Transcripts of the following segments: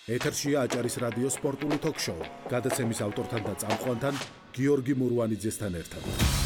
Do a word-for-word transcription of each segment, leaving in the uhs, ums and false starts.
ეთერშია აჭარის რადიოს სპორტული თოქ-შოუ. გადაცემის ავტორთან და წამყვანთან გიორგი მურვანიძესთან ერთად.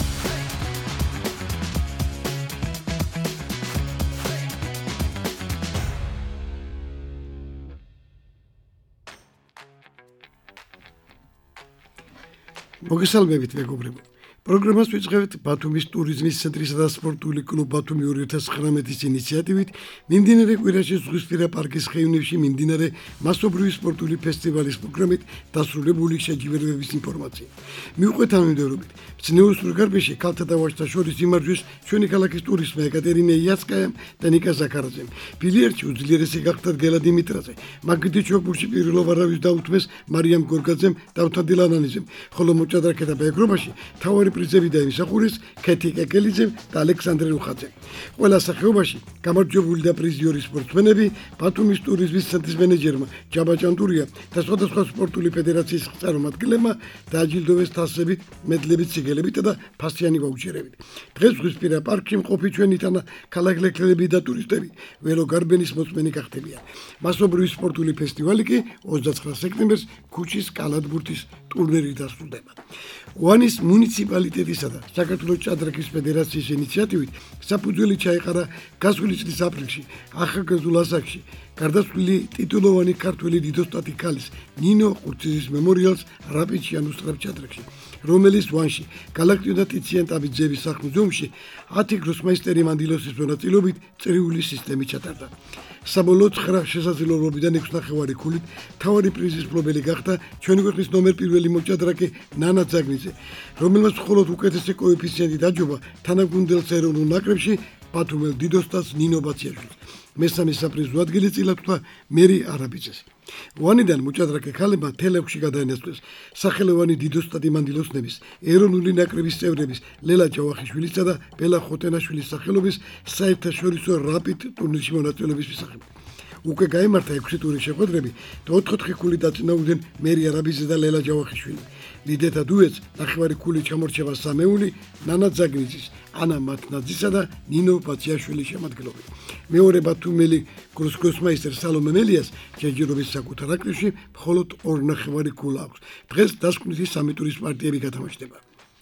მოგესალმებით მეგობრებო. პროგრამას ვიწყებთ ბათუმის ტურიზმის ცენტრისა და სპორტული კლუბ ბათუმი ორი ათას ცხრამეტის ინიციატივით მიმდინარე კვირაში ზღვისპირა პარკის ხეივნებში მიმდინარე მასობრივი სპორტული ფესტივალის პროგრამით დასრულებული შეჯიბრებების ინფორმაცია. მიუყვეთ თანმიმდევრობით, ბრძნეულის რგარბეში ქალთა და ვაჟთა შორის იმარჯვეს ჩვენი ქალაქის ტურისტმა ეკატერინე იაცკაიამ და ნიკა ზაქარაძემ. ბილიარდში უძლიერესი გახდათ გელა დიმიტრაძე, მაგიდე ჩოგბურში პირველ ვარავის დაუთმეს მარიამ გორგაძემ და უთადილანანიძემ, ხოლო მოჭადრაკე და ბეგრობაში თავარი პრიზები დაიმსახურეს ქეთი კეკელიძემ და ალექსანდრე რუხაძემ. ყველა სახეობაში გამარჯვებული და პრიზიორი სპორტსმენები ბათუმის ტურიზმის ცენტრის მენეჯერმა ჯაბა ჭანტურია და სხვადასხვა სპორტული ფედერაციის წარმომადგენლებმა დააჯილდოვეს თასებით, მედლებით, სიგელებით და ფასიანი ვაუჩერებით. დღეს ზღვისპირა პარკში მყოფი ჩვენი თანა ქალაქლექლები და ტურისტები ველო გარბენის მოწმენი გახდებიან. მასობრივი სპორტული ფესტივალი კი ოცდაცხრა სექტემბერს ქუჩის კალათბურთის ტურნირით დასრულდება. ვანის მუნიციპალიტეტისა და საქართველოს ჭადრაკის ფედერაციის ინიციატივით საფუძველი ჩაეყარა გასული წლის აპრილში ახალგაზრდულ ასაკში გარდაცვლილი ტიტულოვანი ქართველი დიდოსტატი ქალის ნინო ყურციზის მემორიალს რაპიდში ანუსტრებ ჭადრაკში, რომელიც ვანში გალაქტიო და ტიციან ტაბიძეების სახლ-მუზეუმში ათი გროსმაისტერი მანდილოსის მონაწილეობით წრიული სისტემით ჩატარდა. საბოლოოდ ცხრა შესაძლებლობიდან ექვსი ნახევარი ქულით თავარი პრიზის მფლობელი გახდა ჩვენი ქვეყნის ნომერ პირველი მოჭადრაკე ნანა ძაგნიძე, რომელმაც მხოლოდ უკეთესი კოეფიციენტი დაჯობა თანაგუნდელს ეროვნულ ნაკრებში ბათუმელ დიდოსტატს ნინო ბაციაშვილს. მესამე საპრიზო ადგილი წილად თქვა მერი არაბიძეს. ვანიდან მოჭადრაკე ქალებმა თელექვში გადაინაცვლეს სახელოვანი დიდოსტატი მანდილოსნების ეროვნული ნაკრების წევრების ლელა ჯავახიშვილისა და ბელა ხოტენაშვილის სახელობის საერთაშორისო რაპიდ ტურნირში მონაწილეობის შესახებ. უკვე გაიმართა ექვსი ტურის შეხვედრები და ოთხ-ოთხი ქული დაწინაურდნენ მერი არაბიძე და ლელა ჯავახიშვილი. ლიდერთა დუეტს ნახევარი ქული ჩამორჩება სამეული ნანა ძაგნიძის, ანა მათნაძისა და ნინო ბაციაშვილის შემადგენლობით. მეორე ბათუმელი გროსგროსმაისტერ სალომე მელიას ჯერჯერობის საკუთარ ნაკრებში მხოლოდ ორ ნახევარი ქულა აქვს. დღეს დასკვნითი სამი ტურის პარტიები გათამაშდება.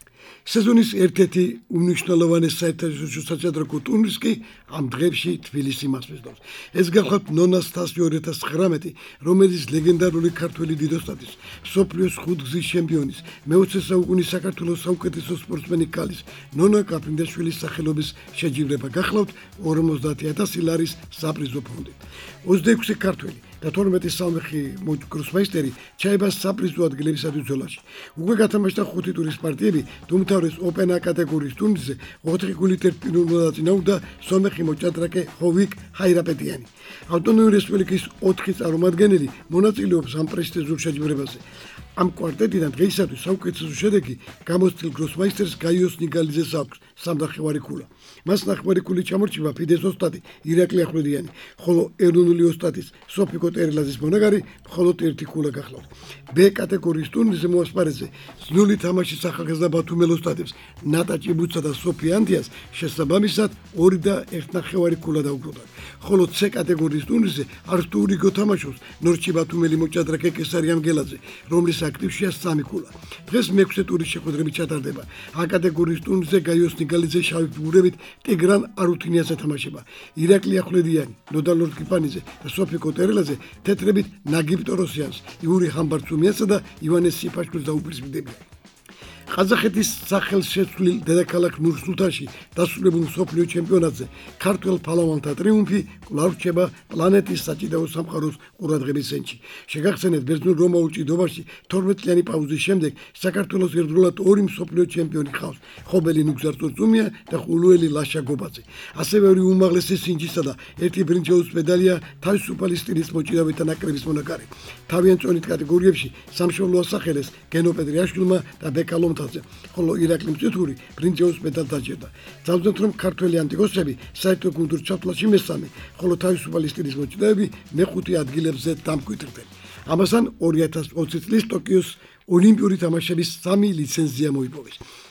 სეზონის ერთ-ერთი უმნიშვნელოვანესი საერთაშორისო საჭადრაკო ტურნირი კი ამ დღეებში თბილისში მასპინძლობს. ეს გახლავთ ნონას თასი ორი ათას ცხრამეტი, რომელიც ლეგენდარული ქართველი დიდოსტატის, მსოფლიოს ხუთგზის ჩემპიონის, მეოცე საუკუნის საქართველოს საუკეთესო სპორტსმენი ქალის ნონა კაფინდაშვილის სახელობის შეჯიბრება გახლავთ ორმოცდაათი ათასი ლარის საპრიზო ფონდით. ოცდაექვსი ქართველი და თორმეტი სამეხი გროსმაისტერი ჩაება საპრიზო ადგილებისათვის ბრძოლაში. უკვე გათამაშდა ხუთი ტურის პარტიები, უმთავრეს ოპენა კატეგორიის ტურნირზე ოთხი ქულით ერთ პირველად დაწინაურდა სომეხი მოჭადრაკე ჰოვიკ ჰაირაპეტიანი. ავტონომიური რესპუბლიკის ოთხი წარმომადგენელი მონაწილეობს ამ პრესტიჟულ შეჯიბრებაზე. ამ კვარტეტიდან დღეისათვის საუკეთესო შედეგი გამოცდილ გროსმაისტერს გაიოს ნიგალიძეს აქვს სამნახევარი ქულა. მას ნახევარი ქულით ჩამორჩება ფიდეს ოსტატი ირაკლი ახვლედიანი, ხოლო ეროვნული ოსტატის სოფიკო ტერილაძის მონაგარი მხოლოდ ერთი ქულა გახლავთ. ბ კატეგორიის ტურნირზე მოასპარეზე ძნული თამაშის ახალგაზრდა ბათუმელ ოსტატებს ნატა ჭიბუცა და სოფია ანტიას შესაბამისად ორი და ერთი ნახევარი ქულა დაუბრუნდათ. ხოლო C კატეგორიის ტურნირზე არტური გოთამაშობს ნორჩი ბათუმელი მოჭადრაკე კესარი ამგელაძე, რომლის აქტივშია სამი ქულა. დღეს მეექვსე ტურის შეხვედრები ჩატარდება. A კატეგორიის ტურნირზე გაიოს ნიგალიძე შავი ფიგურებით ტიგრან არუთინიას ეთამაშება. ირაკლი ახვლედიანი, ნოდა ლორდკიპანიძე და სოფიკო ტერილაძე თეთრებით ნაგიბ ტოროსიანს, იური ხამბარცუმიასა და ივანეს სიფაშვილს დაუპირისპირდებიან. ყაზახეთის სახელშეცვლილ დედაქალაქ ნურ-სულთანში დასრულებულ მსოფლიო ჩემპიონატზე ქართველ ფალავანთა ტრიუმფი კვლავ რჩება პლანეტის საჭიდაო სამყაროს ყურადღების ცენტრში. შეგახსენეთ, ბერძნულ-რომაულ ჭიდობაში თორმეტწლიანი პაუზის შემდეგ საქართველოს ერთდროულად ორი მსოფლიო ჩემპიონი ჰყავს, ხობელი ნუგზარ წურწუმია და ხულუელი ლაშა გობაძე. ასევე ორი უმაღლესი სინჯისა და ერთი ბრინჯაოს მედალია თავისუფალი სტილის მოჭიდავეთა ნაკრების მონაკარი. თავიანთ წონით კატეგორიებში სამშობლო ასახელეს გენო პეტრიაშვილმა და ბეკალომ ხოლო ირაკლი მწითური ბრინჯაოს მედალს დაჯერდა. ძალზედ რომ ქართველი ანტიკოსები საერთო გუნდურ ჩათვლაში მესამე, ხოლო თავისუფალი სტილის მოჭიდავეები მეხუთე ადგილებზე დამკვიდრდნენ. ამასთან ორი ათას ოცი წლის ტოკიოს ოლიმპიური თამაშების სამი ლიცენზია მოიპოვეს.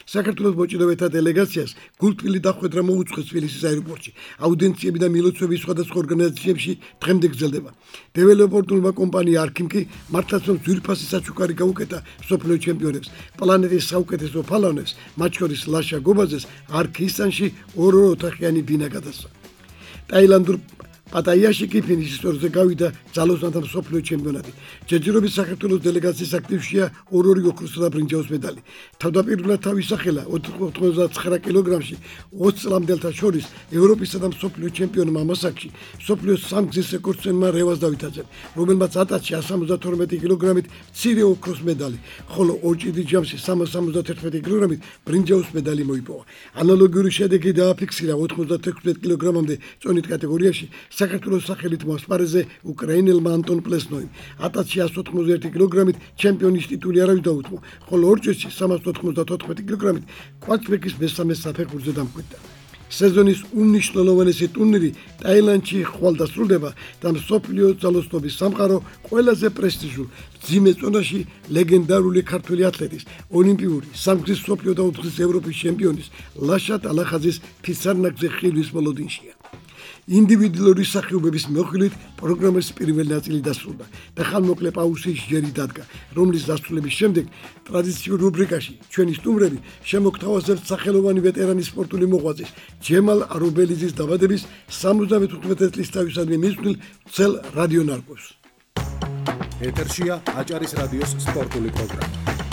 საქართველოს მოჭიდავეთა დელეგაციას გულთბილი დახვედრა მოუწყვეს თბილისის აეროპორტში. აუდიენციები და მილოცვები სხვადასხვა ორგანიზაციებში დღემდე გრძელდება. დეველოპერტულმა კომპანია არქიმკი მართლაც ძვირფასი საჩუქარი გაუკეთა მსოფლიო ჩემპიონებს, პლანეტის საუკეთესო ფალანებს, მათ შორის ლაშა გობაძეს არქისანში ორ-ორ ოთახიანი ბინა გადასცა. ტაილანდურ პატაიაში კი ფინიშის სტორზე გავიდა ძალოსანთა მსოფლიო ჩემპიონატი. ჯეჯირობის საქართველოს დელეგაციის აქტივშია ორ-ორი ოქროსა და ბრინჯაოს медаლი. თავდაპირველად თავისახელა ოთხმოცდათვრამეტ კილოგრამში ოცი წლამდელთა შორის ევროპისა და მსოფლიო ჩემპიონმა მასაკში მსოფლიოს სამგზის რეკორდსმენმა რევაზ დავითაძემ, რომელმაც ათასში εκατს სამოცდათორმეტი კილოგრამით მცირე ოქროს медаლი, ხოლო ორჭიდი ჯამში სამას სამოცდათერთმეტი კილოგრამით ბრინჯაოს медаლი მოიპოვა. ანალოგიური შედეგი დააფიქსირა ოთხმოცდათექვსმეტ კილოგრამამდე წონით კატეგორიაში საქართველოს სახელით მასპარეზე უკრაინელმა ანტონ პლესნოიმ. ათასში εκατს ოთხმოცდაერთი კილოგრამით ჩემპიონის ტიტული არავის დაუთმო, ხოლო ორჭერში სამას ოთხმოცდათოთხმეტი კილოგრამით კვარცხლბეკის მესამე საფეხურზე დამკვიდრდა. სეზონის უმნიშვნელოვანესი ტურნირი ტაილანდში ხვალ დასრულდება და მსოფლიო ძალოსნობის სამყარო ყველაზე პრესტიჟულ მძიმე წონაში ლეგენდარული ქართველი ათლეტის, ოლიმპიური, სამგზის მსოფლიო და ოთხგზის ევროპის ჩემპიონის ლაშა ტალახაძის ფიცარნაგზე ხილვის მოლოდინშია. ინდივიდუალური სახეობების მოხილვით პროგრამის პირველი ნაწილი დასრულდა და ხანმოკლე პაუზის ჯერი დადგა, რომლის დასრულების შემდეგ ტრადიციულ რუბრიკაში ჩვენი სტუმრები შემოგთავაზებთ სახელოვანი ვეტერანი სპორტული მოღვაწის ჯემალ არობელიძის დაბადების სამოცდამეთოთხმეტ წლის თავისადმი მისვლილ ცელ რადიო ნარკვევს. ეთერშია აჭარის რადიოს სპორტული პროგრამა.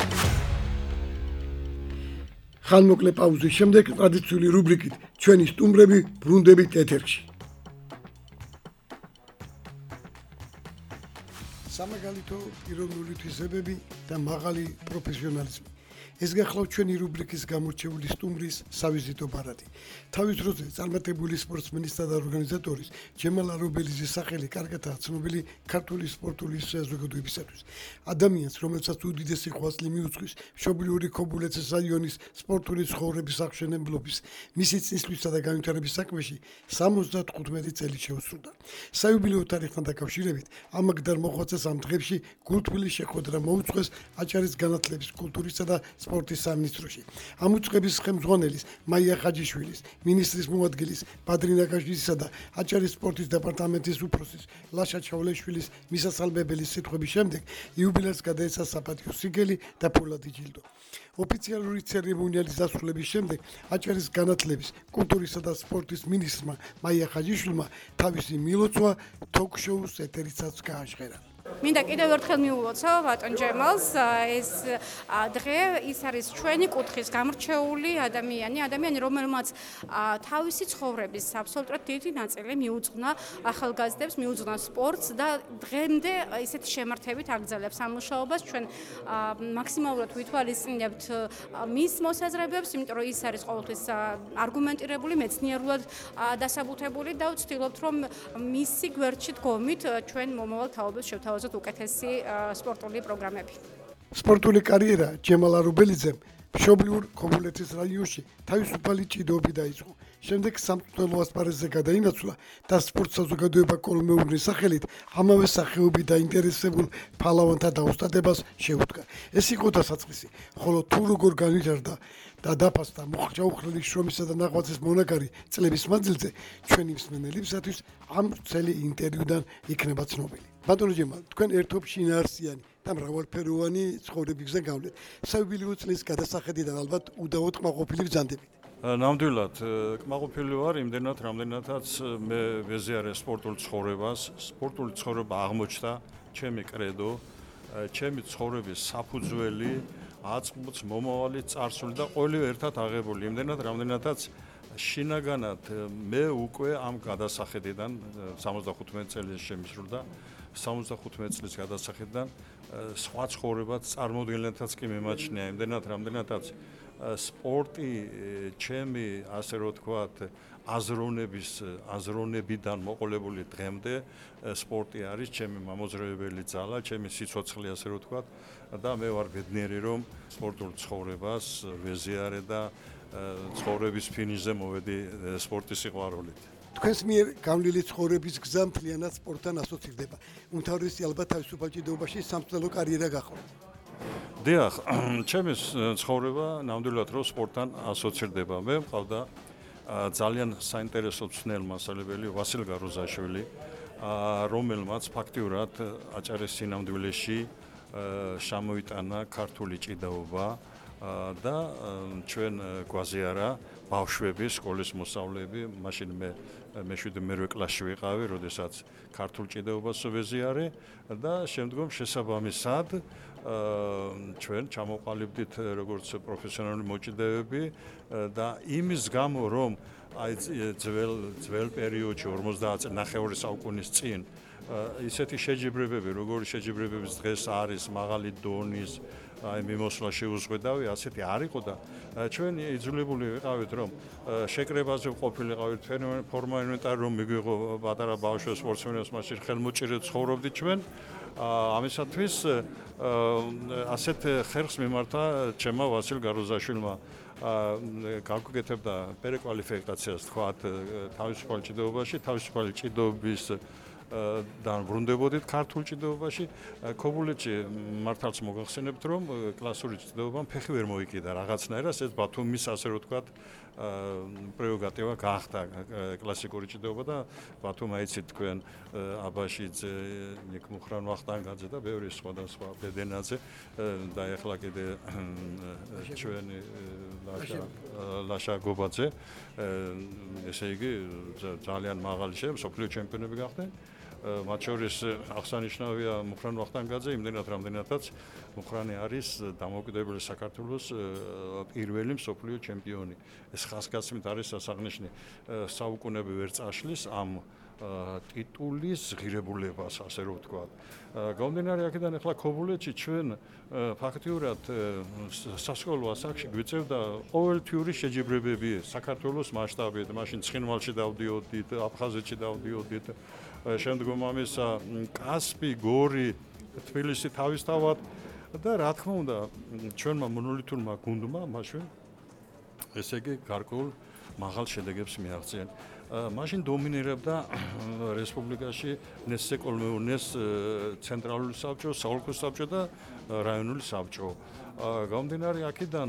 ხანმოკლე პაუზის შემდეგ ტრადიციული რუბრიკით ჩვენი სტუმრები ბრუნდებით ეთერში. სამაგალითო პიროვნული თვისებები და მაღალი პროფესიონალიზმი. ეს გახლავთ ჩვენი რუბრიკის გამორჩეული სტუმრის სავიზიტო პარადი. თავის დროზე წარმატებული სპორტსმენისა და ორგანიზატორის ჯემალ არობელიძის სახელი კარგადაა ცნობილი ქართული სპორტული საზოგადოებისათვის. ადამიანს, რომელსაც უდიდესი ღვაწლი მიუძღვის მშობლიური ქობულეთის რაიონის სპორტული ცხოვრების აღშენებლობის, მისი წინსვლისა და განვითარების საქმეში სამოცდათხუთმეტი წელი შეუსრულდა. საიუბილეო თარიღთან დაკავშირებით ამაგდარ მოღვაწეს ამ დღებში გულთბილი შეხვედრა მოუწყვეს აჭარის განათლების, კულტურისა და სპორტის სამინისტროში. ამ უწყების ხელმძღვანელის მაია ხაჯიშვილის, მინისტრის მოადგილის ბადრი ნაკაშვილისა და აჭარის სპორტის დეპარტამენტის უფროსის ლაშა ჩავლეშვილის მისასალმებელი სიტყვების შემდეგ იუბილეას გადაეცა საპატიო სიგელი და ფოლადი ჯილდო. ოფიციალური ცერემონიალის დასრულების შემდეგ აჭარის განათლების, კულტურისა და სპორტის მინისტრმა მაია ხაჯიშვილმა თავისი მილოცვა თოქ-შოუს ეთერიცაც გააჟღერა. მინდა კიდევ ერთხელ მიულოცო ბატონ ჯემალს, ეს დღე ის არის ჩვენი კუთხის გამორჩეული ადამიანი, ადამიანი, რომელმაც თავისი ცხოვრების აბსოლუტურად დიდი ნაწილი მიუძღვნა ახალგაზრდებს, მიუძღვნა სპორტს და დღემდე ისეთი შემართებით აგრძელებს ამ მუშაობას. ჩვენ მაქსიმალურად ვითვალისწინებთ მის მოსაზრებებს, იმიტომ რომ ის არის ყოველთვის არგუმენტირებული, მეცნიერულად დასაბუთებული და ვცდილობთ, რომ მისი გვერდში დგომით ჩვენ მომავალ თაობებს შევთავაზოთ უკეთესი სპორტული პროგრამები. სპორტული კარიერა ჯემალ არობელიძემ მშობლიურ ქობულეთის რაიონში თავისუფალი ჭიდაობით დაიწყო. შემდეგ სამწვრთნელო ასპარეზზე გადაინაცვლა და სპორტ საზოგადოება კოლმეურნის სახელით ამავე სახეობით დაინტერესებულ ფალავანთა დაუსტატებას შეუდგა. ეს იყო დასაწყისი, ხოლო თუ როგორ განვითარდა და დაფასდა მოხჭაუხლელი შრომისა და ნაღვაწის მონაგარი წლების მანძილზე, ჩვენი მსმენელებისათვის ამ ვრცელი ინტერვიუდან იქნება ცნობილი. ბატონო ჯემალ, თქვენ ერთობ შინაარსიანი და მრავალფეროვანი ცხოვრებისგან გავლეთ. საიუბილეო წლის გადასახედიდან ალბათ უდავოდ კმაყოფილი ბრძანდებით. ნამდვილად კმაყოფილი ვარ იმდენად, რამდენადაც მე ვეზიარე სპორტულ ცხოვრებას. სპორტული ცხოვრება აღმოჩნდა ჩემი კრედო, ჩემი ცხოვრების საფუძველი, აწმყოც მომავალი წარსული და ყველივე ერთად აღებული. იმდენად, რამდენადაც შინაგანად მე უკვე ამ გადასახედიდან სამოცდახუთმეტ წელს შემისრულდა. სამოცდახუთმეტ წლის გადასახედიდან სხვა ცხოვრებაც წარმოუდგენლადაც კი მემაჩნია. იმდენად, რამდენადაც სპორტი ჩემი, ასე რომ ვთქვათ, აზროვნების აზროვნებიდან მოყოლებული დღემდე სპორტი არის ჩემი მამოძრავებელი ძალა, ჩემი სიცოცხლე, ასე რომ ვთქვათ, და მე ვარ ბედნიერი, რომ სპორტულ ცხოვრებას ვეზიარე და ცხოვრების ფინიშზე მოვედი სპორტის სიყვარულით. თქვენს მიერ გავლილი ცხოვრების გზა მთლიანად სპორტთან ასოცირდება. უმთავრესი ალბათ თავისუფალ ჭიდაობაში სამწვრთნელო კარიერა გახლავთ. დიახ, ჩემი ცხოვრება ნამდვილად რო სპორტთან ასოცირდება. მე მყავდა ძალიან საინტერესო ცნელ მასალებელი ვასილ გაროზაშვილი, რომელმაც ფაქტიურად აჭარის სინამდვილეში შემოიტანა ქართული ჭიდაობა და ჩვენ გვაზე არა ბავშვები, სკოლის მოსავლეები, მაშინ მე მეშვიდე მერვე კლასში ვიყავი, როდესაც ქართულ ჭიდაობას ვეზიარე და შემდგომ შესაბამისად ჩვენ ჩამოყალიბდით როგორც პროფესიონალური მოჭიდეები და იმის გამო რომ აი ძველ ძველ პერიოდში ორმოცდაათი ნახევარი საუკუნის წინ ისეთი შეჯიბრებები, როგორი შეჯიბრებების დღეს არის მაღალი დონის აი მიმოსვლა შეუზღუდავი, ასეთი არ იყო და ჩვენ იძულებული ვიყავით რომ შეკრებაზე ყოფილიყავით ფორმა ინვენტარი რომ მიგვიღო პატარა ბავშვებს სპორტსმენებს მაშინ ხელმოჭირედ ცხოვრობდით ჩვენ ამისათვის ასეთ ხერხს მიმართა ჩემმა ვასილ გაროზაშვილმა გაგუკეთებდა პერეკვალიფიკაციას თქვათ თავისუფალ ჭიდაობაში, თავისუფალი ჭიდაობის და ვრუნდებოდით ქართულ ჭიდაობაში. ქობულეთში მართალს მოგახსენებთ რომ კლასური ჭიდაობამ ფეხი ვერ მოიკიდა რაღაცნაირად, ეს ბათუმის ასე რომ თქვათ პრეროგატივა გაახდა კლასიკური ჭიდაობა და ბათუმ აიცით თქვენ აბაშიძე, ნიკ მუხრან ვახტანგაძე და ბევრი სხვადასხვა ბედენაძე და ეხლა კიდე ჩვენი ლაშა ლაშა გობაძე ესე იგი ძალიან მაღალი შე მსოფლიო ჩემპიონები გახდნენ. მათ შორის აღსანიშნავია მუხრან ვახტანგაძე, იმდენად რამდენადაც მუხრანი არის დამოუკიდებელი საქართველოს პირველი მსოფლიო ჩემპიონი. ეს ხასგასმით არის სასაღნიშნი. საუკუნეები ვერ წაშლის ამ ტიტულის ღირებულებას, ასე რომ ვთქვათ. გამომდინარე აქედან ახლა ქობულეთში ჩვენ ფაქტიურად სასკოლო ასაკში გვიწევდა ყოველთვიური შეჯიბრებები საქართველოს მასშტაბით. მაშინ ცხინვალში დავდიოდით, აფხაზეთში დავდიოდით. შემდგომ ამისა კასპი, გორი, თბილისი თავისთავად და რა თქმა უნდა ჩვენმა მონოლითურმა გუნდმა მაშინ ესე იგი გარკვეულ მაღალ შედეგებს მიაღწია. მაშინ დომინირებდა რესპუბლიკაში ნესე კოლმეურნეს ცენტრალური საბჭო, საოლქო საბჭო და რაიონული საბჭო. გამომდინარე აქედან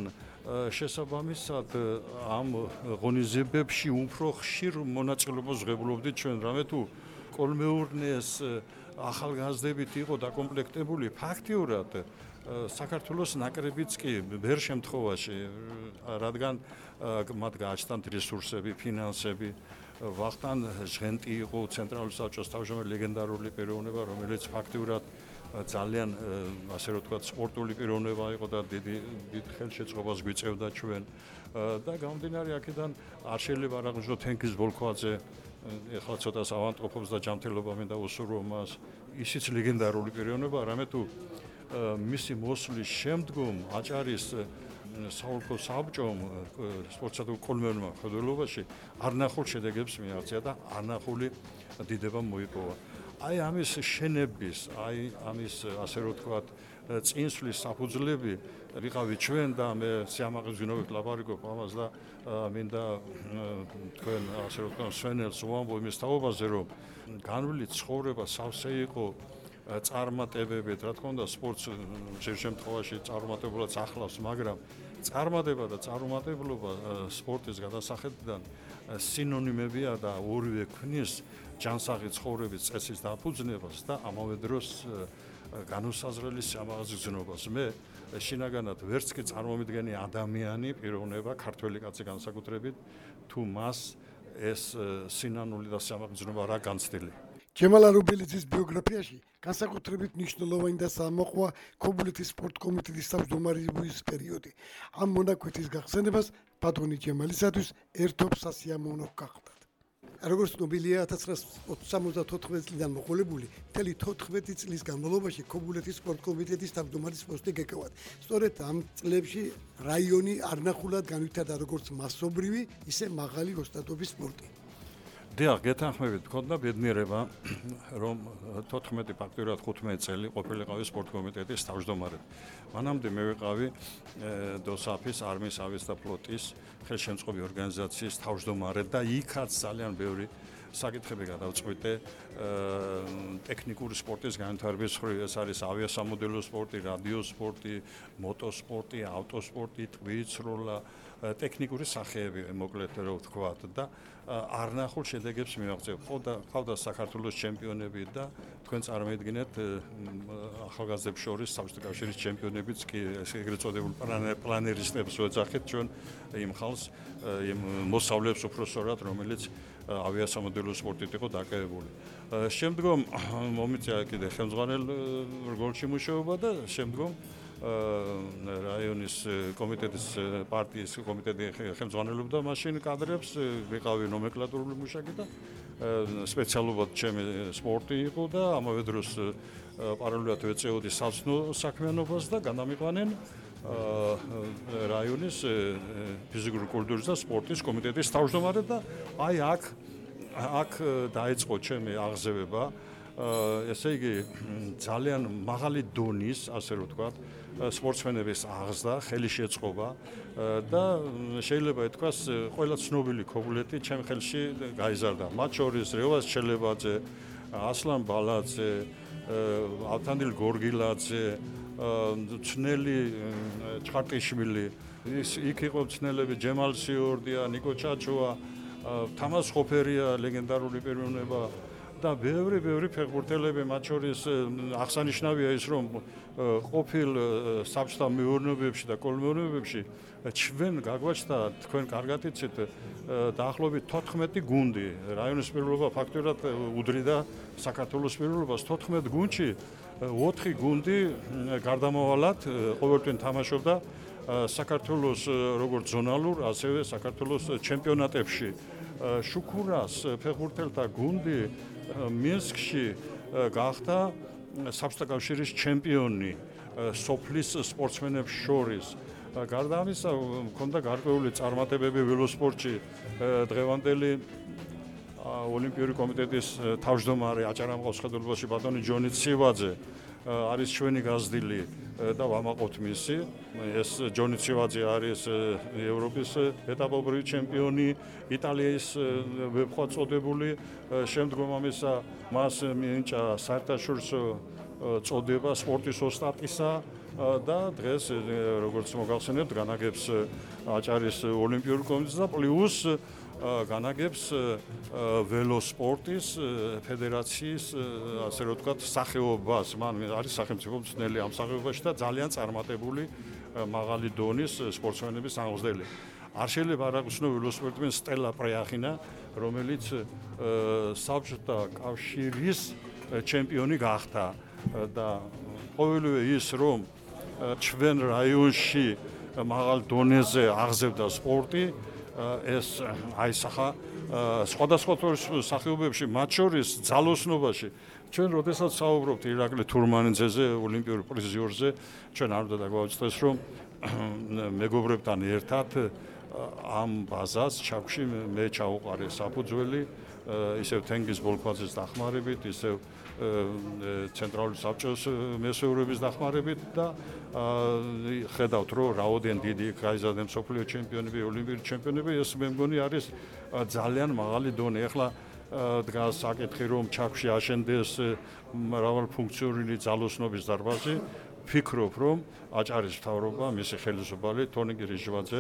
შესაბამისად ამ ღონისძიებებში უფრო ხშირ მონაწილეობას ვღებულობდით ჩვენ, რამე თუ კოლმეურნეს ახალგაზრდებით იყო დაკომპლექტებული ფაქტიურად საქართველოს ნაკრებიც კი ვერ შემთხვევაში, რადგან მათ გააჩნდათ რესურსები, ფინანსები. ვახტანგ ჟღენტი იყო ცენტრალური საბჭოს თავმჯდომარე ლეგენდარული პიროვნება, რომელიც ფაქტიურად ძალიან ასე რომ ვთქვათ სპორტული პიროვნება იყო და დიდი დიდ ხელშეწყობას გვიწევდა ჩვენ და გამომდინარე აქედან არ შეიძლება არ აღნიშნოთ თენგიზ ბოლქვაძე ეხლა ცოტა ავანტყოფობს და ჯანმრთელობა მინდა უსურვო მას. ისიც ლეგენდარული პიროვნება, რამე თუ მისი მოსვლის შემდგომ აჭარის საოლქო საბჭომ სპორტსა და კოლმეურნებმა მხედველობაში არნახულ შედეგებს მიაღწია და არნახული დიდება მოიპოვა. აი ამის შენების, აი ამის ასე რომ ვთქვათ წინსვლის საფუძვლები ვიყავით ჩვენ და მე სიამაყის გინოვით ლაპარაკობ ამას და მინდა თქვენ ასე რომ ვთქვათ სვენელს ვამბობ იმის თაობაზე რომ განვლილი ცხოვრება სავსე იყო წარმატებებით, რა თქმა უნდა სპორტს ჯერ შემთხვევაში წარმატებულად ახლავს, მაგრამ წარმატება და წარმატებლობა სპორტის გადასახედიდან სინონიმებია და ორივე ქმნის ჯანსაღი ცხოვრების წესის დაფუძნებას და ამავე დროს განუსაზღვრელი სიამაყის გზნობას. მე შინაგანად ვერც კი წარმომიდგენი ადამიანი პიროვნება, ქართველი კაცი განსაკუთრებით, თუ მას ეს სინანული და სიამაყის გზნობა რა განცდილი. ჯემალ არუბელიძის ბიოგრაფიაში განსაკუთრებით მნიშვნელოვანი და სამოყვა ქობულეთის სპორტ კომიტეტის თავმჯდომარის პერიოდი. ამ მონაკვეთის გახსენებას პატრონი ჯემალისათვის ერთობ სასიამოვნო გახდათ. როგორც ცნობილია ათას ცხრაასი სამოცდათოთხმეტი წლიდან მოყოლებული, მთელი თოთხმეტი წლის განმავლობაში ქობულეთის სპორტ კომიტეტის თავმჯდომარის პოსტი გეკევათ. სწორედ ამ წლებში რაიონი არნახულად განვითარდა როგორც მასობრივი, ისე მაღალი ოსტატობის სპორტი. დიახ, გეთანხმებით, მქონდა ბედნიერება, რომ თოთხმეტი ფაქტიურად ხუთმეტი წელი ყოფილიყავი სპორტ კომიტეტის თავმჯდომარე. მანამდე მე ვიყავი დოსაფის, არმიის, ავიას და ფლოტის ხელშემწყობი ორგანიზაციის თავმჯდომარე და იქაც ძალიან ბევრი საკითხები გადავწყვიტე ტექნიკური სპორტის განვითარების მხრივ. ეს არის ავიასამოდელო სპორტი, რადიო სპორტი, მოტოსპორტი, ავტოსპორტი, ტვირთსროლა, ტექნიკური სახეები, მოკლედ რო ვთქვათ და არნახულ შედეგებს მივაღწევ. ყავდა საქართველოს ჩემპიონები და თქვენ წარმოიდგინეთ ახალგაზრდებს შორის საბჭოთა კავშირის ჩემპიონებიც კი ეგრეთ წოდებულ პლანერისტებს ვეძახეთ ჩვენ იმ ხალხს, იმ მოსავლებს უფრო სწორად, რომელიც ავიასამოდელო სპორტით იყო დაკავებული. შემდგომ მომიწია კიდე ხელმძღვანელ რგოლში მუშაობა და შემდგომ რაიონის კომიტეტის პარტიის კომიტეტი ხელმძღვანელობდა მაშინ კადრებს, ვიყავი ნომენკლატურული მუშაკი და სპეციალურად ჩემი სპორტი იყო და ამავე დროს პარალელურად ვეწეოდი საცნო საქმიანობას და განამიყვანენ რაიონის ფიზიკური კულტურის და სპორტის კომიტეტის თავმჯდომარე და აი აქ აქ დაიწყო ჩემი აღზევება. ესე იგი ძალიან მაღალი დონის, ასე რომ ვთქვათ, სპორტსმენების აღზრდა, ხელი შეწყობა და შეიძლება ითქვას, ყველა ცნობილი ქობულეთი ჩემ ხელში გაიზარდა. მათ შორის რევაზ ჩელებაძე, ასლან ბალაძე, ავთანდილ გორგილაძე, ცნელი ჩხარტიშვილი, იქ იყო ცნელები ჯემალ სიორდია, ნიკო ჩაჩოა, თამას ხოფერია, ლეგენდარული პიროვნება და ბევრი ბევრი ფეხბურთელები, მათ შორის აღსანიშნავია ის, რომ ყოფილ საბჭოთა მეურნეობებში და კოლმეურნეობებში ჩვენ გაგვაჩნდა, თქვენ კარგად იცით, დაახლოებით თოთხმეტი გუნდი. რაიონის პირველობა ფაქტურად უდრიდა საქართველოს პირველობას. თოთხმეტ გუნდში ოთხი გუნდი გარდამავალად ყოველთვის თამაშობდა საქართველოს როგორც ზონალურ, ასევე საქართველოს ჩემპიონატებში. შუქურას ფეხბურთელთა გუნდი მინსკში გახდა საბჭოთა კავშირის ჩემპიონი სოფლის სპორტსმენებს შორის. გარდა ამისა, მქონდა გარკვეული წარმატებები ველოსპორტში. დღევანდელი ოლიმპიური კომიტეტის თავმჯდომარე აჭარამყოს ხელმძღვანელობაში ბატონი ჯონი ცივაძე არის ჩვენი გაზრდილი და ვამაყობთ მისი. ეს ჯონი ცივაძე არის ევროპის ეტაპობრივი ჩემპიონი, იტალიის ვებხვა წოდებული. შემდგომ ამისა მას მიენჭა საერთაშორისო წოდება სპორტის ოსტატისა და დღეს როგორც მოგახსენებთ, განაგებს აჭარის ოლიმპიური კომიტეტს და პლუს განაგებს ველოსპორტის ფედერაციის, ასე რომ ვთქვათ, სახეობას. მან არის სახელმწიფო მწვრთნელი ამ სახეობაში და ძალიან წარმატებული მაღალი დონის სპორტსმენების აღმზრდელი. არ შეიძლება არ აღნიშნო ველოსპორტმენ სტელა პრეახინა, რომელიც საბჭოთა კავშირის ჩემპიონი გახდა და ყოველივე ის, რომ ჩვენ რაიონში მაღალ დონეზე აღზევდა სპორტი, ეს აისახა სხვადასხვა სახეობებში, მათ შორის ძალოსნობაში. ჩვენ როდესაც საუბრობთ ირაკლი თურმანიძეზე, ოლიმპიურ პრიზიორზე, ჩვენ არ უნდა დაგვაუწყდეს, რომ მეგობრებთან ერთად ამ ბაზას ჩაქვში მე ჩაუყარე საფუძველი, ისევ თენგიზ ბოლქვაძის დახმარებით, ისევ ცენტრალური საბჭოს მესეურების დახმარებით და ხედავთ, რომ რაოდენ დიდი გაიზარდა მსოფლიო ჩემპიონები, ოლიმპიური ჩემპიონები, ეს მე მგონი არის ძალიან მაღალი დონე. ახლა დგას საკითხი, რომ ჩაქვში აშენდეს მრავალფუნქციონალური ძალოსნობის დარბაზი. ვფიქრობ, რომ აჭარის მთავრობა, მისი ხელისუფალი თონიკი რიჟვაძე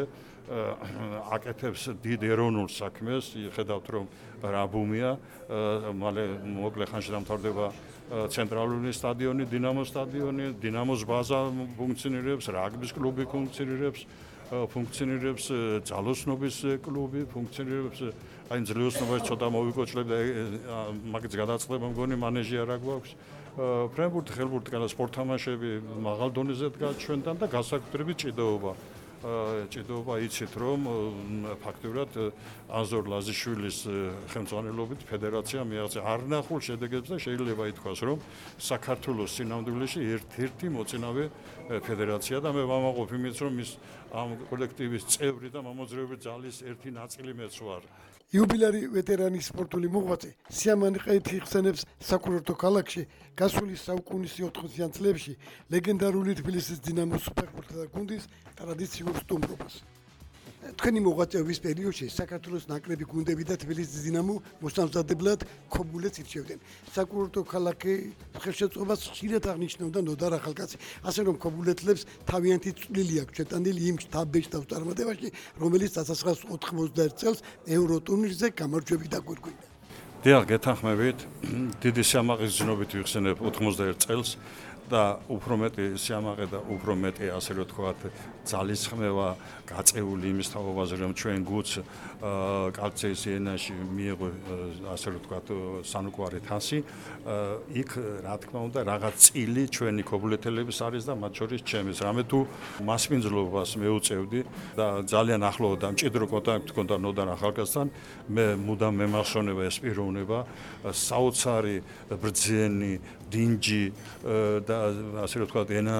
აკეთებს დიდ ეროვნულ საქმეს. ხედავთ, რომ რა ბუმია, მალე მოკლე ხანში დამთავრდება ცენტრალური სტადიონი, დინამოს სტადიონი, დინამოს ბაზა ფუნქციონირებს, რაგბის კლუბი ფუნქციონირებს, ფუნქციონირებს ძალოსნობის კლუბი, ფუნქციონირებს აი ძლევოსნობაში ცოტა მოვიკოჩლებ და მაგის გადაწყდება მგონი მანეჟი არა გვაქვს. ფრენბურთი, ხელბურთი, განა სპორტ თამაშები მაღალ დონეზე დგას ჩვენთან და გასაკუთრებით ჭიდაობა. ჭიდაობა იცით, რომ ფაქტურად აზორ ლაზიშვილის ხელმძღვანელობით ფედერაცია მიაღწია არნახულ შედეგებს და შეიძლება ითქვას, რომ საქართველოს სინამდვილეში ერთ-ერთი მოწინავე ფედერაცია და მე ვამაყობ იმით, რომ ის ამ კოლექტივის წევრი და მამოძრავების ძალის ერთი ნაწილი მეც ვარ. იუბილარი ვეტერანი სპორტული მოღვაწე სიამანი ყაითი იხსენებს საკურორტო ქალაქში გასული საუკუნის ოთხმოციან წლებში ლეგენდარული თბილისის დინამოს ფეხბურთელთა გუნდის ტრადიციულ სტუმრობას. თქვენი მოღვაწეობის პერიოდში საქართველოს ნაკრები გუნდები და თბილისის დინამო მოსამზადებლად ქობულეთს ირჩევდნენ. საკურორტო ქალაქი ხელშეწყობას ხშირად აღნიშნავდა ნოდარ ახალკაცი, ასე რომ ქობულეთლებს თავიანთი წვლილი აქვს შეტანილი იმ შტაბ-ბეჭდავს წარმატებაში, რომელიც ათას ცხრაასი ოთხმოცდაერთ წელს ევროტურნირზე გამარჯვებით დაგვირგვინდა. დიახ, გეთანხმებით, დიდი სიამაყის ზნობით ვიხსენებ ოთხმოცდაერთ წელს და უფრო მეტი სიამაყე და უფრო მეტი ასე რომ თქვათ ძალისხმევა გაწეული იმის თაობაზე რომ ჩვენ გუნდს კალციის ენაში მიიღო ასე რომ თქვათ სანუკვარი თასი იქ რა თქმა უნდა რაღაც წილი ჩვენი ქობულეთელების არის და მათ შორის ჩემის რამე თუ მასპინძლობას მეუწევდი და ძალიან ახლო და მჭიდრო კონტაქტი მქონდა ნოდარ ახალგაზრდასთან მე მუდამ მემახსოვნება ეს პიროვნება საოცარი ბრძენი დინჯი და ასე რომ თქვათ ენა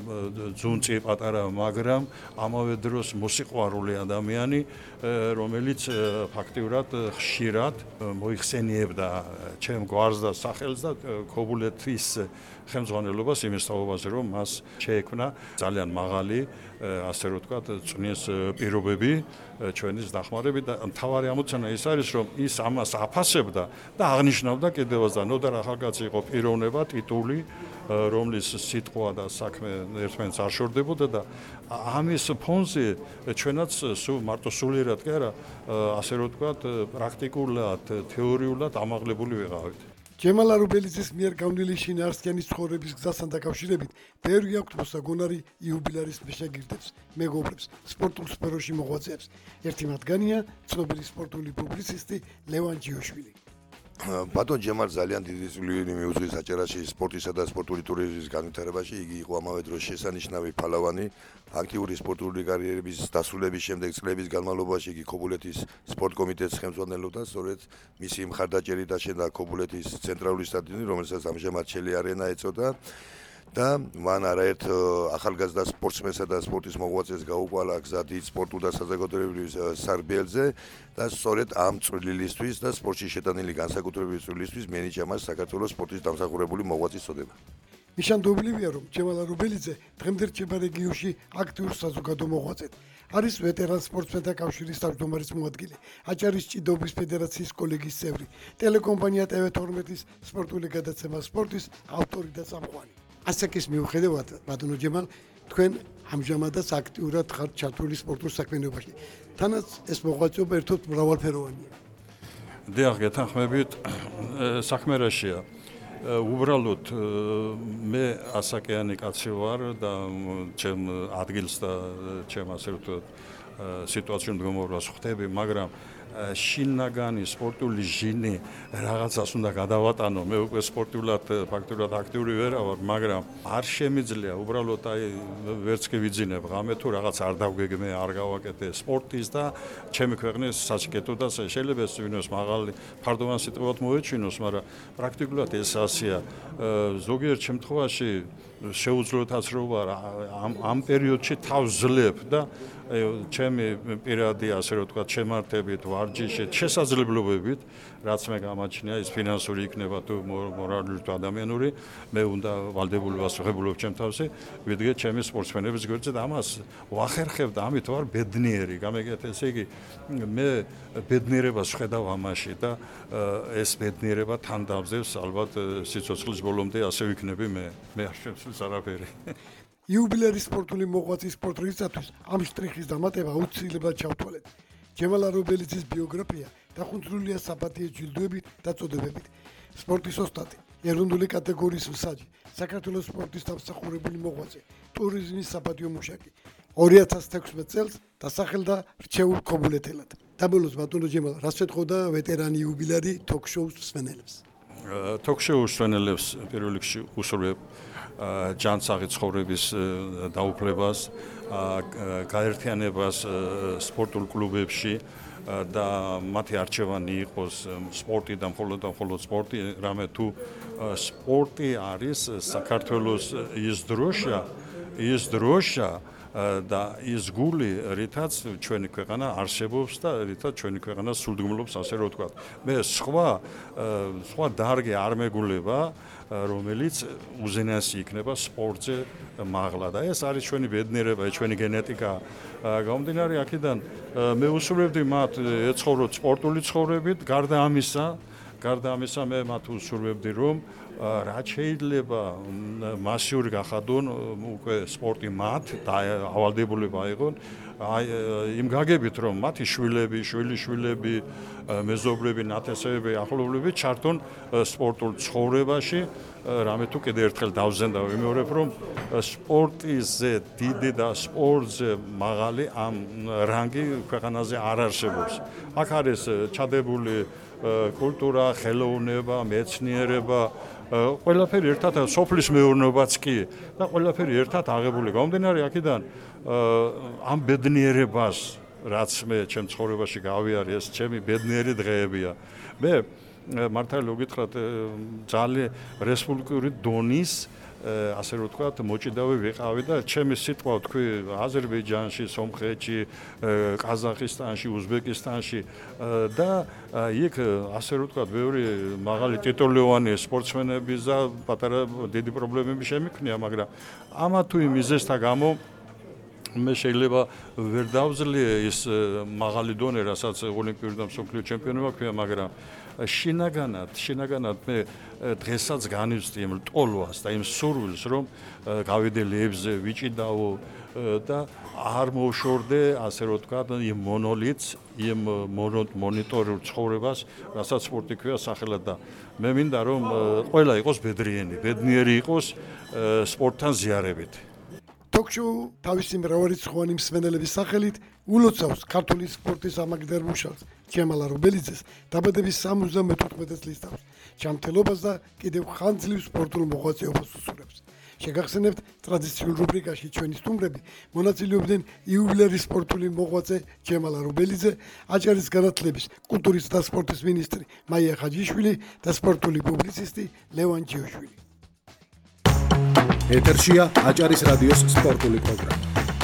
ძუნწი პატარა მაგრამ ამავე დროს მოსიყვარული ადამიანი რომელიც ფაქტიურად ხშირად მოიხსენიებდა ჩემ გვარს და სახელს და ქობულეთის ხელმძღვანელობას იმის თაობაზე რომ მას შეექმნა ძალიან მაღალი ასე რომ თქვათ წვნის პირობები ჩვენის დახმარებით და მთავარი ამოცანა ის არის რომ ის ამას აფასებდა და აღნიშნავდა კიდევაც და ნოდარ ახალკაცი იყო პიროვნება ტიტული რომლის სიტყვა და საქმე ერთმანეთს არ შორდებოდა და ამის ფონზე ჩვენაც მარტო სულიერად კი არა ასე რომ თქვათ პრაქტიკულად თეორიულად ამაღლებული ვიყავით. ჯემალ არუბელიძის მიერ გამლილი შინაარსკიანის ცხოვრების გზასთან დაკავშირებით ბევრი აქვთ მოსაგონარი იუბილარის შეგირდებს, მეგობრებს, სპორტულ სფეროში მოღვაწეებს. ერთი მათგანია ცნობილი სპორტული პუბლიცისტი ლევან ჯიოშვილი. ბატონ ჯემალ ძალიან დიდი წვლილი მიუძღვის აჭარაში სპორტისა და სპორტული ტურიზმის განვითარებაში. იგი იყო ამავე დროს შესანიშნავი ფალავანი. აქტიური სპორტული კარიერების დასრულების შემდეგ წლების განმავლობაში იგი ქობულეთის სპორტ კომიტეტს ხელმძღვანელობდა, სწორედ მისი მხარდაჭერით აშენდა ქობულეთის ცენტრალური სტადიონი, რომელსაც ამჟამად შელი არენა ეწოდა. და მან არაერთ ახალგაზრდა სპორტსმენსა და სპორტის მოღვაწეს გაუყვალა გზა დიდ სპორტულ და საზოგადოებრივ სარბიელზე და სწორედ ამ წვლილისთვის და სპორტში შეტანილი განსაკუთრებული წვლილისთვის მიენიჭა მას საქართველოს სპორტის დამსახურებული მოღვაწის წოდება. ნიშანდობლივია, რომ ჯემალ არუბელიძე დღემდე რჩება რეგიონში აქტიურ საზოგადო მოღვაწედ. არის ვეტერან სპორტსმენთა კავშირის თავმჯდომარის მოადგილე, აჭარის ჭიდაობის ფედერაციის კოლეგიის წევრი, ტელეკომპანია ტევ თორმეტის სპორტული გადაცემა სპორტის ავტორი და წამყვანი. ასაკის მიუხედავად, ბატონო ჯემალ, თქვენ ამჟამადაც აქტიურად ხართ ჩართული სპორტულ საქმიანობაში. თანაც ეს მოღვაწეობა ერთად მრავალფეროვანია. დიახ, გეთანხმებით, საქმე რაშია. უბრალოდ მე ასაკიანი კაცი ვარ და ჩემ ადგილს და ჩემ ასე ვთქვათ სიტუაციურ მდგომარეობას ხვდები, მაგრამ შინაგანი სპორტული ჟინი რაღაცას უნდა გადავატანო. მე უკვე სპორტულად ფაქტურად აქტიური ვერა ვარ, მაგრამ არ შემიძლია უბრალოდ აი ვერც კი ვიძინებ ღამე თუ რაღაც არ დავგეგმე, არ გავაკეთე სპორტის და ჩემი ქვეყნის სასიკეთო და შეიძლება ეს ვინოს მაღალი ფარდოვან სიტყვად მოეჩვინოს, მაგრამ პრაქტიკულად ეს ასია. ზოგიერთ შემთხვევაში შეუძლოთაც რო ვარ ამ ამ პერიოდში თავს ძლებ და ჩემი პირადი ასე რომ თქვა შემართებით ვარჯიშით შესაძლებლობებით რაც მე გამაჩნია ის ფინანსური იქნება თუ მორალური თუ ადამიანური მე უნდა ვალდებულებას ვღებულობ ჩემ თავზე ვიდგე ჩემი სპორტსმენების გვერდზე და ამას ვახერხებ და ამით ვარ ბედნიერი გამეკეთე ესე იგი მე ბედნიერებას ვხედავ ამაში და ეს ბედნიერება თან დავზევს ალბათ სიცოცხლის ბოლომდე ასე ვიქნები მე მე არ შემსულს არაფერი იუბილერის სპორტული მოღვაწის პორტრეტისათვის ამ შტრიხის დამატება აუცილებლად ჩავთვალეთ. ჯემალ არუბელიძის ბიოგრაფია დახუნცრულია საპატიო ჯილდოებით და წოდებებით. სპორტის ოსტატი, ეროვნული კატეგორიის მსაჯი, საქართველოს სპორტის დამსახურებული მოღვაწე, ტურიზმის საპატიო მუშაკი. ორი ათას თექვსმეტ წელს დასახელდა რჩეულ ქობულეთელად. დაბოლოს ბატონო ჯემალ, რას ეთხოვდა ვეტერანი იუბილერი თოქ-შოუს მსმენელებს? თოქ-შოუს მსმენელებს პირველ რიგში უსურვებ ჯანსაღი ცხოვრების დაუფლებას, გაერთიანებას სპორტულ კლუბებში და მათი არჩევანი იყოს სპორტი და მხოლოდ და მხოლოდ სპორტი, რამე თუ სპორტი არის საქართველოს ის დროშა, ის დროშა, და ის გული, რითაც ჩვენი ქვეყანა არსებობს და რითაც ჩვენი ქვეყანა სულდგმლობს, ასე რომ ვთქვათ. მე სხვა სხვა დარგი არ მეგულება, რომელიც უზენაესი იქნება სპორტზე მაღლა და ეს არის ჩვენი ბედნიერება, ჩვენი გენეტიკა. გამომდინარე აქედან მე უსურვებდი მათ ეცხოვროთ სპორტული ცხოვრებით, გარდა ამისა, გარდა ამისა მე მათ უსურვებდი რომ რაც შეიძლება მასიური გახადონ უკვე სპორტი მათ და ავალდებულება აიღონ აი იმ გაგებით რომ მათი შვილები, შვილიშვილები, მეზობლები, ნათესავები, ახლობლები ჩართონ სპორტულ ცხოვრებაში. რამე თუ კიდე ერთხელ დავზენდა ვიმეორებ რომ სპორტიზე დიდი და სპორტზე მაღალი ამ რანგი ქვეყანაზე არ არსებობს. აქ არის ჩადებული კულტურა, ხელოვნება, მეცნიერება, ყველაფერი ერთად სოფლის მეურნეობაც კი და ყველაფერი ერთად აღებული. გამომდინარე აქედან ამ ბედნიერებას რაც მე ჩემ ცხოვრებაში გავიარე, ეს ჩემი ბედნიერი დღეებია. მე მართალი გითხრათ ძალიან რესპუბლიკური დონის ასე რომ ვთქვათ, მოჭიდავი ვიყავი და ჩემი სიტყვა თქვი აზერბაიჯანში, სომხეთში, ყაზახისტანში, უზბეკისტანში და იქ ასე რომ ვთქვათ, ბევრი მაღალი ტიტულოვანი სპორტსმენები და პატარა დიდი პრობლემები შემიქნია, მაგრამ ამა თუ იმ მიზეზთა გამო მე შეიძლება ვერ დავძლიე ის მაღალი დონე, რასაც ოლიმპიური და მსოფლიო ჩემპიონობა ქვია, მაგრამ შინაგანად, შინაგანად მე დღესაც განივზდი იმ ტოლვას და იმ სურვილს, რომ გავიდე ლებზე, ვიჭიდაო და არ მოვშორდე, ასე რომ ვთქვათ, იმ მონოლითს, იმ მონიტორულ ცხოვრებას, რასაც სპორტი ქვია სახელად და მე მინდა რომ ყველა იყოს ბედრიენი, ბედნიერი იყოს სპორტთან ზიარებით. Talk-show თავისი მრავალრიცხოვანი მსმენელების სახელით ულოცავს ქართული სპორტის ამაგდარ მუშაკს ჯემალ არუბელიძეს დაბადების სამოცდამეთოთხმეტე წლის თავს ჩამთელობას და კიდევ ხანძლივ სპორტულ მოღვაწეობას უსურვებს. შეგახსენებთ ტრადიციულ რუბრიკაში ჩვენი სტუმრები მონაწილეობდნენ იუველირი სპორტული მოღვაწე ჯემალ არუბელიძე, აჭარის განათლების, კულტურის და სპორტის მინისტრი მაია ხაჯიშვილი და სპორტული პუბლიცისტი ლევან ჯიოშვილი. ეთერშია აჭარის რადიოს სპორტული პროგრამა.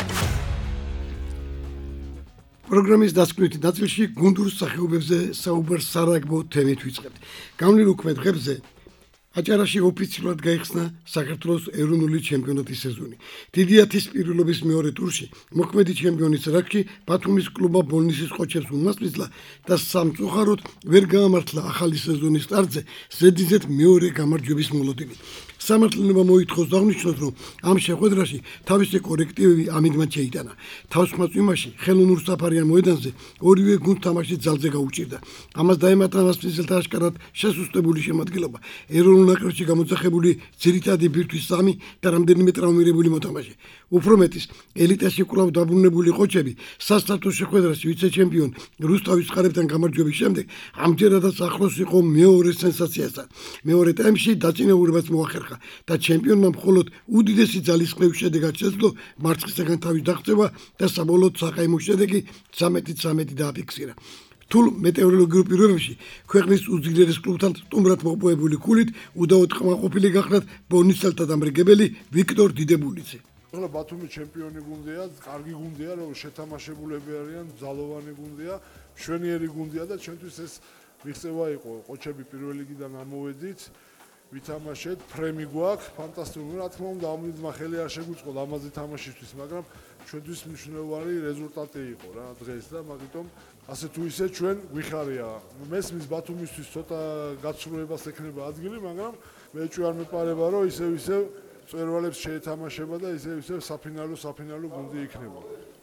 პროგრამის დასკვნითი ნაწილში გუნდურ სახეობებზე საუბარს სარაგბო თემით ვიწყებთ. გამლილ უქმე დღებზე აჭარაში ოფიციალურად გაიხსნა საქართველოს ეროვნული ჩემპიონატის სეზონი. დიდი ათასპირილობის მეორე ტურში მოქმედი ჩემპიონის რანგში ბათუმის კლუბმა ბოლნისის ყოჩებს უმასპინძლა და სამწუხაროდ ვერ გაამართლა ახალი სეზონის სტარტზე ზედიზედ მეორე გამარჯვების მოლოდინი. სამართლიანობა მოითხოვს აღნიშნოთ, რომ ამ შეხვედრაში თავისი კორექტივები ამიტომაც შეიტანა. თავისუფალ წვიმაში ხელოვნურ საფარიან მოედანზე ორივე გუნდს თამაში ძალზე გაუჭირდა. ამას დაემატა მასპინძელთა აშკარად შესუსტებული შემადგენლობა. ეროვნულ ნაკრებში გამოძახებული ძირითადი ბირთვის სამი და რამდენიმე ტრავმირებული მოთამაშე. უფრო მეტის, ელიტაში კვლავ დაბრუნებული ყოჩები სასტარტო შეხვედრაში ვიცე-ჩემპიონ რუსთავის ყარებთან გამარჯვების შემდეგ ამჯერადაც ახლოს იყო მეორე სენსაციასთან. მეორე ტაიმში დაწინაურებას მოახერხა და ჩემპიონმა მხოლოდ უდიდესი ძალისხმევის შედეგად შეძლო მარცხისაგან თავის დაღწევა და საბოლოოდ საყაიმო შედეგი ცამეტი ცამეტი დააფიქსირა. თულ მეტეოროლოგიურ პირობებში ქვეყნის უძლიერეს კლუბთან სტუმრად მოპოვებული ქულით უდავოდ ყმაყოფილი გახლდათ ბონისელთა დამრიგებელი ვიქტორ დიდებულიძე. ახლა ბათუმი ჩემპიონი გუნდია, კარგი გუნდია, რომ შეთამაშებულები არიან, ძალოვანი გუნდია, მშვენიერი გუნდია და ჩვენთვის ეს მიღწევა იყო. ყოჩები პირველ ლიგიდან ამოვედით, ვითამაშეთ, ფრემი გვაქვს, ფანტასტიკური. რა თქმა უნდა, ამბიდმა ხელი არ შეგვიწყო ამაზე თამაშისთვის, მაგრამ ჩვენთვის მნიშვნელოვანი რეზულტატი იყო რა დღეს და მაგიტომ ასე თუ ისე ჩვენ გვიხარია. მესმის ბათუმისთვის ცოტა გაცვლებას ექნება ადგილი, მაგრამ მე ჩვენ არ მეპარება, რომ ისევ ისევ მწვერვალებს შეეთამაშება და ისევ ისევ საფინალო საფინალო გუნდი იქნება.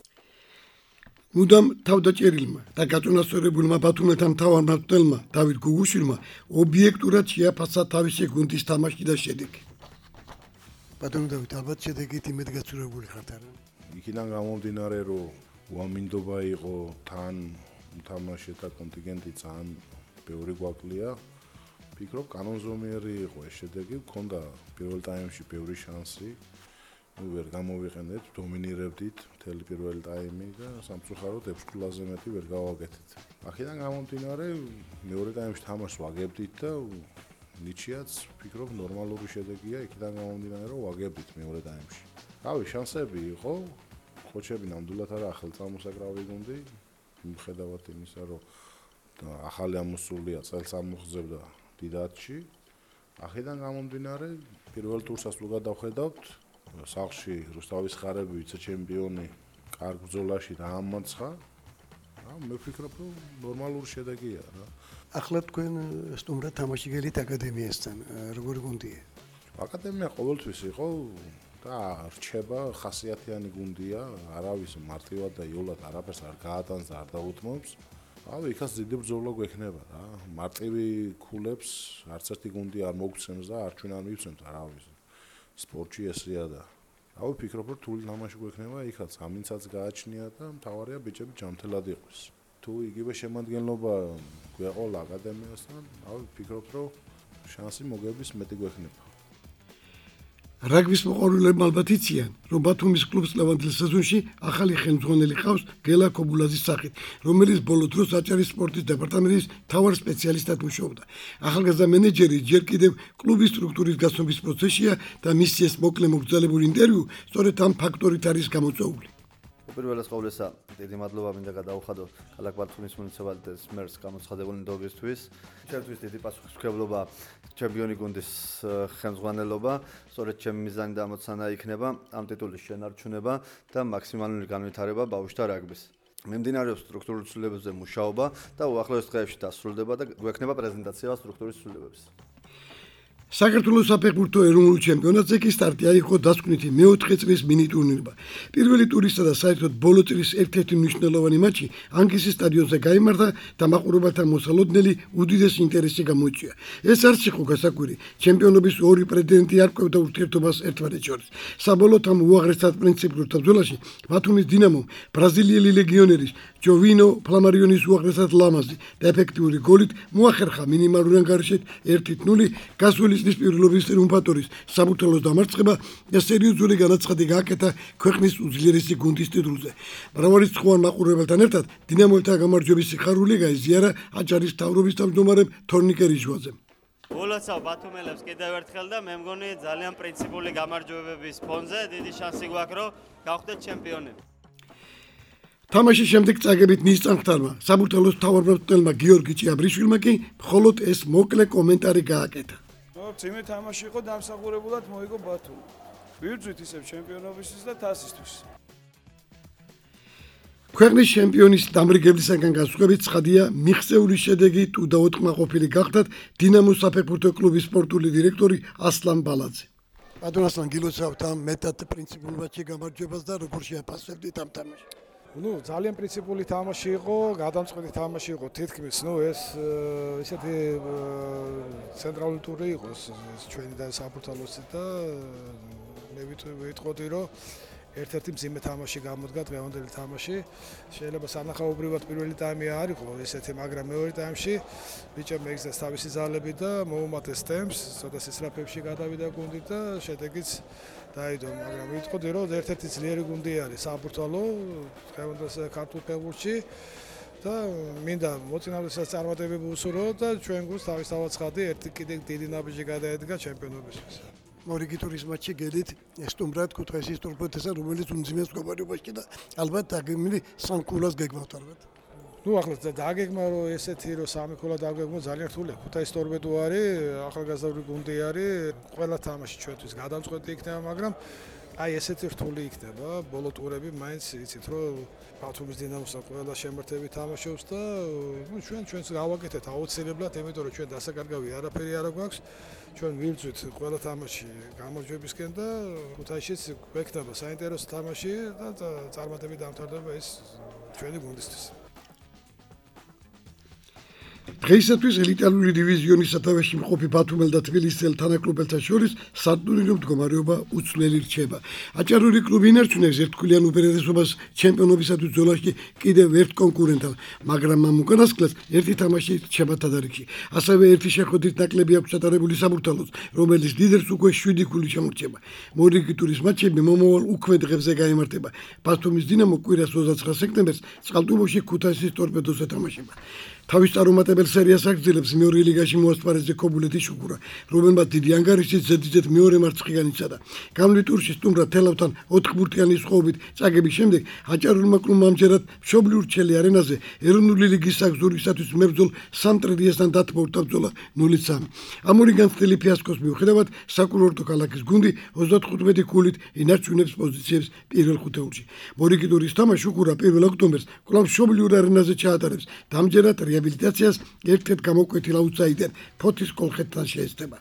მუდამ თავდაჭერილმა და გაწონასწორებულმა ბათუმელთა მთავარმმართველმა დავით გუგუშვილმა ობიექტურად შეაფასა თავისი გუნდის თამაში და შედეგი. ბატონო დავით, ალბათ შედეგით იმედ გაწურებული ხართ არა? იქიდან გამომდინარე, რომ უამინდობა იყო თან თამაშეთა კონტინგენტი ძალიან ბევრი გვაკლია. ფიქრობ, კანონზომიერი იყო ეს შედეგი, მქონდა პირველ ტაიმში ბევრი შანსი. ნუ ვერ გამოვიყენეთ, დომინირებდით მთელი პირველი ტაიმი და სამწუხაროდ ექვს ქულაზე მეტი ვერ გავაკეთეთ. აქედან გამომდინარე, მეორე ტაიმში თამაშს ვაგებდით და ნიჩიაც ფიქრობ ნორმალური შედეგია, იქიდან გამომდინარე, რომ ვაგებდით მეორე ტაიმში. რავი, შანსები იყო, ხოჩები ნამდვილად არა ახალწამოსაკრავი გუნდი, მიუხედავად იმისა, რომ ახალი ამოსულია წელს ამოხზებდა დიდათში. აქედან გამომდინარე, პირველ ტურსაც თუ გადავხედავთ, სახლში რუსთავის ხარები ვიცე-ჩემპიონი კარგ ბრძოლაში დაამარცხა. მე ვფიქრობ, რომ ნორმალური შედეგია რა. ახლა თქვენ სტუმრად თამაში გელით აკადემიასთან, როგორი გუნდია? აკადემია ყოველთვის იყო და რჩება ხასიათიანი გუნდია, არავის მარტივად და იოლად არაფერს არ გაატანს და არ დაუთმობს. ავი იქაც დიდი ბრძოლა გვექნება რა. მარტივი ქულებს არც ერთი გუნდი არ მოგცემს და არჩვენ არ მივცემთ არავის. სპორტში ესეა და ავი ვფიქრობ, რომ რთული თამაში გვექნება იქაც, ამინცაც გააჩნია და მთავარია ბიჭები ჯანმრთელად იყოს. თუ იგივე შემადგენლობა გვეყოლა აკადემიასთან, ავი ვფიქრობ, რომ შანსი მოგების მეტი გვექნება. რაგბის მოყვარულებმა ალბათ იციან, რომ ბათუმის კლუბს ლევანდელ სეზონში ახალი ხელმძღვანელი ყავს გელა ქობულაძის სახით, რომელიც ბოლო დროს აჭარის სპორტის დეპარტამენტის მთავარ სპეციალისტად მუშაობდა. ახალგაზრდა მენეჯერი ჯერ კიდევ კლუბის სტრუქტურის გაცნობის პროცესშია და მისი ეს მოკლე მოგრძალებულ ინტერვიუ სწორედ ამ ფაქტორით არის გამოწვეული. უპირველეს ყოვლისა, დიდი მადლობა მინდა გადაუხადო ქალაქ ბათუმის მუნიციპალიტეტის მერს გამოცხადებული ნდობისთვის. ჩემთვის დიდი პასუხისმგებლობა ჩემპიონი გუნდის ხელმძღვანელობა, სწორედ ჩემი მიზანი და ამოცანა იქნება ამ ტიტულის შენარჩუნება და მაქსიმალური განვითარება ბავშვთა რაგბის. მიმდინარეობს სტრუქტურულ ცვლილებებზე მუშაობა და უახლოეს დღეებში დასრულდება და გვექნება პრეზენტაცია სტრუქტურის ცვლილებების. საქართველოს საფეხბურთო ეროვნულ ჩემპიონატზე კი სტარტი აიღო დასკვნითი მეოთხე წრის მინი ტურნირმა. პირველი ტურისა და საერთოდ ბოლო წრის ერთ-ერთი მნიშვნელოვანი მატჩი ანგისის სტადიონზე გაიმართა და მაყურებელთა მოსალოდნელი უდიდესი ინტერესი გამოიწვია. ეს არც იყო გასაკვირი, ჩემპიონობის ორი პრეტენდენტი არ ყვებდა ურთიერთობას ერთმანეთს შორის. საბოლოოდ ამ უაღრესად პრინციპიურ ბრძოლაში ბათუმის დინამომ ბრაზილიელი ლეგიონერის ჯოვინო ფლამარიონის უაღრესად ლამაზი და ეფექტიური გოლით მოახერხა მინიმალური ანგარიშით ერთი ნული გასული წლის პირველობის ტრიუმფატორის საბურთალოს დამარცხება და სერიოზული განაცხადი გააკეთა ქვეყნის უძლიერესი გუნდის ტიტულზე. მრავალრიცხოვან მაყურებელთან ერთად დინამოელთა გამარჯვების სიხარული გაიზიარა აჭარის მთავრობის თავმჯდომარემ თორნიკე რიჟვაძემ. გულოცავ ბათუმელებს კიდევ ერთხელ და მე მგონი ძალიან პრინციპული გამარჯვებების ფონზე დიდი შანსი გვაქვს, რომ გავხდეთ ჩემპიონები. თამაშის შემდეგ წაგებით ნისწამხთარმა საბურთალოს მთავარმწვრთნელმა გიორგი ჭიაბრიშვილმა კი მხოლოდ ეს მოკლე კომენტარი გააკეთა. ძიმე თამაში იყო დამსახურებულად მოიგო ბათუმი. ვიბრძვით ისევ ჩემპიონობისთვის და თასისთვის. ქვეყნის ჩემპიონის დამრიგებლისაგან განსხვავებით ცხადია, მიღწეული შედეგი თუ დაუთმაყოფილი გახდათ დინამოს საფეხბურთო კლუბის სპორტული დირექტორი ასლან ბალაძე. ბატონ ასლან, გილოცავთ ამ მეტად პრინციპულ მატჩში გამარჯვებას და როგორ შეაფასებდით ამ თამაშს? ნუ ძალიან პრინციპული თამაში იყო, გადამწყვეტი თამაში იყო, თითქმის ნუ ეს ისეთი ცენტრალური ტური იყო ჩვენი და საბურთალოსი და მე ვიტყოდი, რომ ერთ-ერთი მძიმე თამაში გამოდგა დღევანდელი თამაში. შეიძლება სანახაობრივად პირველი ტაიმი არ იყო ესეთი, მაგრამ მეორე ტაიმში ბიჭებმა იგზეს თავისი ძალები და მოუმატეს ტემპს, ცოტა სისწრაფეებში გადავიდა გუნდი და შედეგიც დაიდო, მაგრამ ვიტყოდი, რომ ერთ-ერთი ძლიერი გუნდი არის საბურთალო დღევანდელ ქართულ ფეხბურთში და მინდა მოწინააღმდეგესაც წარმატებები უსურვო და ჩვენ გუნდს თავისთავად ცხადი ერთი კიდე დიდი ნაბიჯი გადაედგა ჩემპიონობისთვის. მორიგი ტურის მატჩი გელით სტუმრად ქუთაისის ტორპედოსა, რომელიც უმძიმეს მდგომარეობაში და ალბათ დაგეგმილი სამ ქულას გეგმავთ ალბათ. ნუ ახლა დაგეგმა რომ ესეთი რომ სამი ქულა დაგეგმო ძალიან რთულია. ქუთაის ტორპედო არის, ახალგაზრდა გუნდი არის, ყველა თამაში ჩვენთვის გადამწყვეტი იქნება, მაგრამ აი ესეთი რთული იქნება. ბოლო ტურები მაინც იცით რომ ბათუმის დინამოსა ყველა შემართები თამაშობს და ნუ ჩვენ ჩვენს გავაკეთეთ აუცილებლად, იმიტომ რომ ჩვენ დასაკარგავი არაფერი არ გვაქვს. ჩვენ ვიბრძვით ყველა თამაში გამარჯვებისკენ და ქუთაისშიც გვექნება საინტერესო თამაში და წარმატებით დამთავრდება ეს ჩვენი გუნდისთვის. დღეისათვის ელიტარული დივიზიონის სათავეში მყოფი ბათუმელ და თბილისელ თანაკლუბელთა შორის სატურნირო მდგომარეობა უცვლელი რჩება. აჭარული კლუბი ინარჩუნებს ერთგულიან უპირატესობას ჩემპიონობისათვის ბრძოლაში კიდევ ერთ კონკურენტად, მაგრამ ამ უკანასკნელს ერთი თამაში რჩება თადარიგში. ასევე ერთი შეხვედრით ნაკლები აქვს ჩატარებული საბურთალოს, რომელიც ლიდერს უკვე შვიდი ქული შემორჩება. მორიგი ტურის მატჩები მომავალ უქმე დღეებზე გაიმართება. ბათუმის დინამო კვირას ოცდაცხრა სექტემბერს წყალტუბოში ქუთაისის ტორპედოს ეთამაშება. თავის წარუმატებელ სერიას აგრძელებს მეორე ლიგაში მოასპარეზე ქობულეთის შუქურა, რომელმაც დიდი ანგარიშით ზედიზედ მეორე მარცხი განიცადა. გამვლით ტურში სტუმრად თელავთან ოთხ ბურთიანი სხვაობით წაგების შემდეგ აჭარულმა კლუბმა ამჯერად მშობლიურ ჩელი არენაზე ეროვნული ლიგის საგზურისათვის მებრძოლ სამტრედიასთან დათმოურდა ბრძოლა ნული სამი. ამური განცდილი ფიასკოს მიუხედავად საკურორტო ქალაქის გუნდი ოცდათხუთმეტი ქულით ინარჩუნებს პოზიციებს პირველ ხუთეულში. მორიგი ტურის თამაში შუქურა პირველ ოქტომბერს კვლავ მშობლიურ არენაზე ჩაატარებს და ამჯერად რეაბილიტაციას ერთ-ერთ გამოკვეთილ აუტსაიდერ ფოთის კოლხეთთან შეესწება.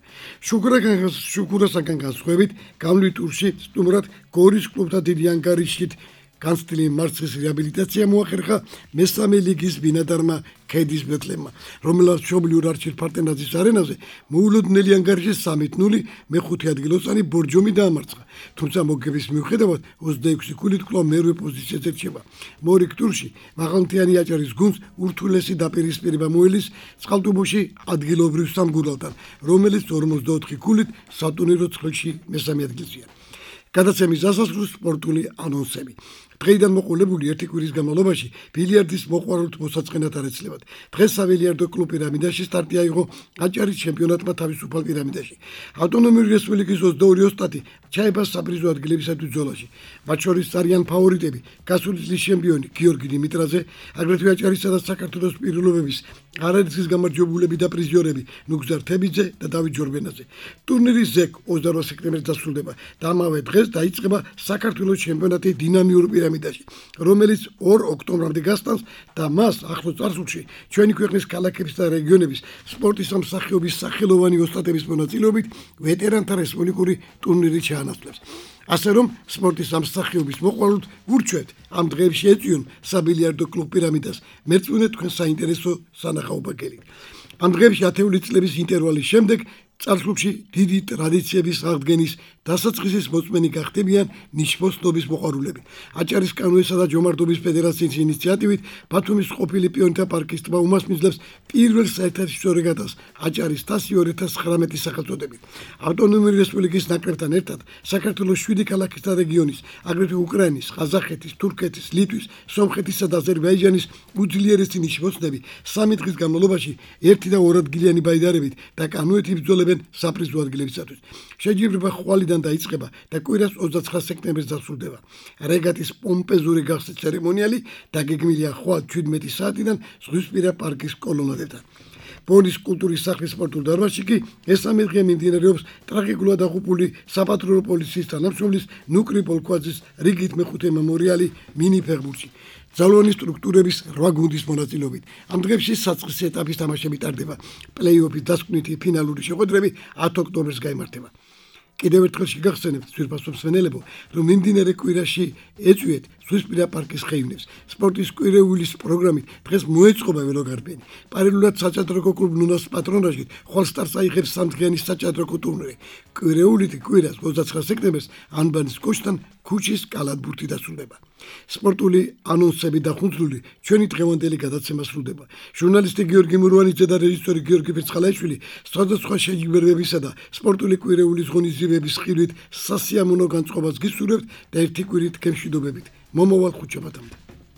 შუქურასაგან განსხვავებით გამვლით ტურში სტუმრად გორის კლუბთან დიდი ანგარიშით განცდილი მარცხის რეაბილიტაცია მოახერხა მესამე ლიგის ბინადარმა ქედის ბეთლემმა, რომელსაც მშობლიურ არჩილ ფარტენაძის არენაზე მოულოდნელი ანგარიშის სამით ნული მეხუთე ადგილოსანი ბორჯომი დაამარცხა, თუმცა მოგების მიუხედავად ოცდაექვსი ქულით კვლავ მერვე პოზიციაზე რჩება. მორიგ ტურში მაღალმთიანი აჭარის გუნდს ურთულესი დაპირისპირება მოელის წყალტუბოში ადგილობრივ სამგურალთან, რომელიც ორმოცდაოთხი ქულით სატურნირო ცხრილში მესამე ადგილზეა. გადაცემის დასასრულს სპორტული ანონსები. დღეიდან მოყოლებული ერთი კვირის განმავლობაში ბილიარდის მოყვარულთ მოსაწყენად არ ეცლებათ. დღეს საბილიარდო კლუბ პირამიდაში სტარტი აიღო აჭარის ჩემპიონატმა თავისუფალ პირამიდაში. ავტონომიური რესპუბლიკის ოცდაორი ოსტატი ჩაება საპრიზო ადგილებისათვის ბრძოლაში. მათ შორის არიან ფავორიტები გასული წლის ჩემპიონი გიორგი დიმიტრაძე, აგრეთვე აჭარისა და საქართველოს პირველობების არაერთგზის გამარჯვებულები და პრიზიორები ნუგზარ თებიძე და დავით ჯორბენაძე. ტურნირის ზეგ ოცდარვა სექტემბერს დასრულდება და ამავე დღეს დაიწყება საქართველოს ჩემპიონატი დინამიურ პირამიდაში, რომელიც ორ ოქტომბრამდე გასტანს და მას ახლო წარსულში ჩვენი ქვეყნის ქალაქების და რეგიონების სპორტის სამსახიობის სახელოვანი ოსტატების მონაწილეობით ვეტერანთა რესპუბლიკური ტურნირი ჩაანაცვლებს. ასე რომ სპორტის სამსახიობის მოყვარულთ ვურჩვეთ ამ დღეებში ეწვიონ საბილიარდო კლუბ პირამიდას მერწმუნე თქვენ საინტერესო სანახაობა გელით. ამ დღეებში ათეული წლების ინტერვალის შემდეგ წარსულში დიდი ტრადიციების აღდგენის დასაწყისის მოწმენი გახდებიან ნიშნოსნობის მოყვარულები. აჭარის კანოესა და ჯომართობის ფედერაციის ინიციატივით ბათუმის ყოფილი პიონერთა პარკის ტბა უმასპინძლებს პირველ საერთაშორისო რეგატას აჭარის თასი ორი ათას ცხრამეტის სახელწოდებით. ავტონომიური რესპუბლიკის ნაკრებთან ერთად საქართველოს შვიდი ქალაქის და რეგიონის, აგრეთვე უკრაინის, ყაზახეთის, თურქეთის, ლიტვის, სომხეთისა და აზერბაიჯანის უძლიერესი ნიშნოსნები სამი დღის განმავლობაში ერთი და ორადგილიანი ბაიდარებით და კანოეთი ბრძოლებენ საპრიზო ადგილებისათვის. შეჯიბრება ხვალიდან დაიწყება და კვირას ოცდაცხრა სექტემბერს დასრულდება. რეგატის პომპეზური გახსნის ცერემონიალი დაგეგმილია ხვალ ჩვიდმეტი საათიდან ზღვისპირა პარკის კოლონადებთან. ბონის კულტურის სახლის სპორტულ დარბაზში კი მესამე დღე მიმდინარეობს ტრაგიკულად დაღუპული საპატრულო პოლიციის თანამშრომლის ნუკრი პოლქვაძის რიგით მეხუთე მემორიალი მინი ფეხბურთში. ძალოვანი სტრუქტურების რვა გუნდის მონაწილეობით. ამ დღეებში საწყისი ეტაპის თამაშები ტარდება. პლეი-ოფის დასკვნითი ფინალური შეხვედრები ათი ოქტომბერს გაიმართება. კიდევ ერთხელ შეგახსენებთ ძვირფასო მსმენელებო, რომ მიმდინარე კვირაში ეწვიეთ ზღვისპირა პარკის ხეივნებს. სპორტის კვირეულის პროგრამით დღეს მოეწყობა ველოგარბენი. პარალელურად საჭადრაკო კლუბ ნუნას პატრონაჟით ხვალ სტარტს აიღებს სამთვიანი საჭადრაკო ტურნირი. კვირეულით კვირას ოცდაცხრა სექტემბერს ანბანის კოშკთან ქუჩის კალათბურთი დასრულდება. სპორტული ანონსები დახუნძლული ჩვენი დღევანდელი გადაცემა სრულდება. ჟურნალისტი გიორგი მურვანიძე და რეჟისორი გიორგი ფერცხალაიშვილი სხვადასხვა შეჯიბრებებისა და სპორტული კვირეულის ღონისძიებების ხილვით სასიამოვნო განწყობას გისურვებთ და ერთი კვირით გემშვიდობებით. მომავალ ხუთშაბათამდე.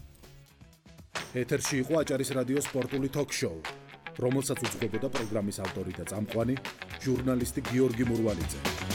ეთერში იყო აჭარის რადიოს სპორტული თოქ-შოუ, რომელსაც უძღვებოდა პროგრამის ავტორი და წამყვანი ჟურნალისტი გიორგი მურვანიძე.